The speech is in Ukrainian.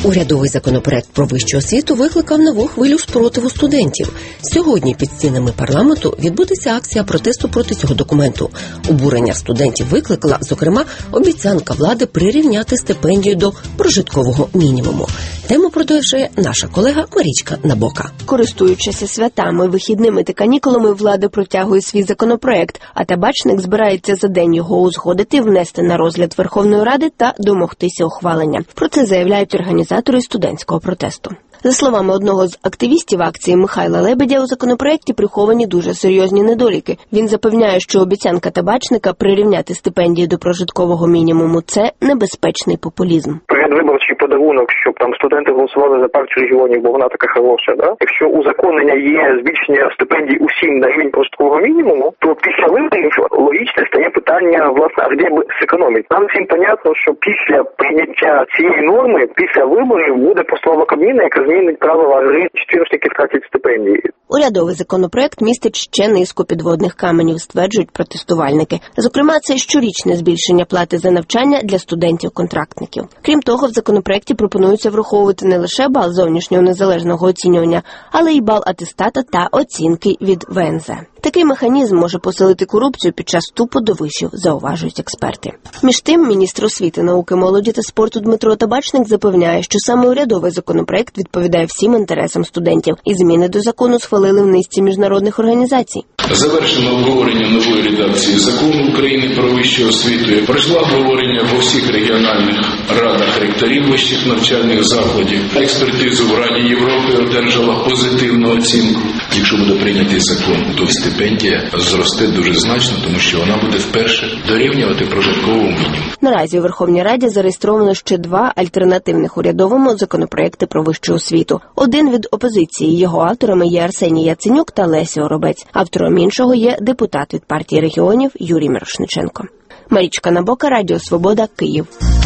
Урядовий законопроект про вищу освіту викликав нову хвилю спротиву студентів. Сьогодні під стінами парламенту відбудеться акція протесту проти цього документу. Обурення студентів викликала, зокрема, обіцянка влади прирівняти стипендію до прожиткового мінімуму. Тему продовжує наша колега Марічка Набока. Користуючись святами, вихідними та канікулами, влада протягує свій законопроект, а Табачник збирається за день його узгодити, внести на розгляд Верховної Ради та домогтися ухвалення. Про це заявляють організатори студентського протесту. За словами одного з активістів акції Михайла Лебедя, у законопроекті приховані дуже серйозні недоліки. Він запевняє, що обіцянка Табачника прирівняти стипендії до прожиткового мінімуму – це небезпечний популізм. Передвиборчий подарунок, щоб там студенти голосували за партію регіонів, бо вона така хороша, да? Якщо узаконення є збільшення стипендій усім на рівень прожиткового мінімуму, то після виборів логічне стає питання, власне, а де б зекономити? Нам всім понятно, що після прийняття цієї норми, після виборів буде постанова Кабміну, яка змінить правила гри, чотирьохники втратять стипендії. Урядовий законопроект містить ще низку підводних каменів, стверджують протестувальники. Зокрема, це щорічне збільшення плати за навчання для студентів-контрактників. Крім того, в законопроекті пропонується враховувати не лише бал зовнішнього незалежного оцінювання, але й бал атестата та оцінки від ВНЗ. Такий механізм може посилити корупцію під час вступу до вишів, зауважують експерти. Між тим, міністр освіти, науки, молоді та спорту Дмитро Табачник запевняє, що саме урядовий законопроект відповідає всім інтересам студентів, і зміни до закону схвалили в низці міжнародних організацій. Завершено обговорення нової редакції закону України про вищу освіту. Пройшло обговорення по всіх регіональних радах ректорів вищих навчальних закладів. Експертизу в Раді Європи одержала позитивну оцінку. Якщо буде прийнятий закон, то стипендія зросте дуже значно, тому що вона буде вперше дорівнювати прожитковому мінімуму. Наразі у Верховній Раді зареєстровано ще два альтернативних урядовому законопроекти про вищу освіту. Один від опозиції. Його авторами є Арсеній Яценюк та Леся Оробець. Автором іншого є депутат від партії регіонів Юрій Мірошниченко. Марічка Набока, Радіо Свобода, Київ.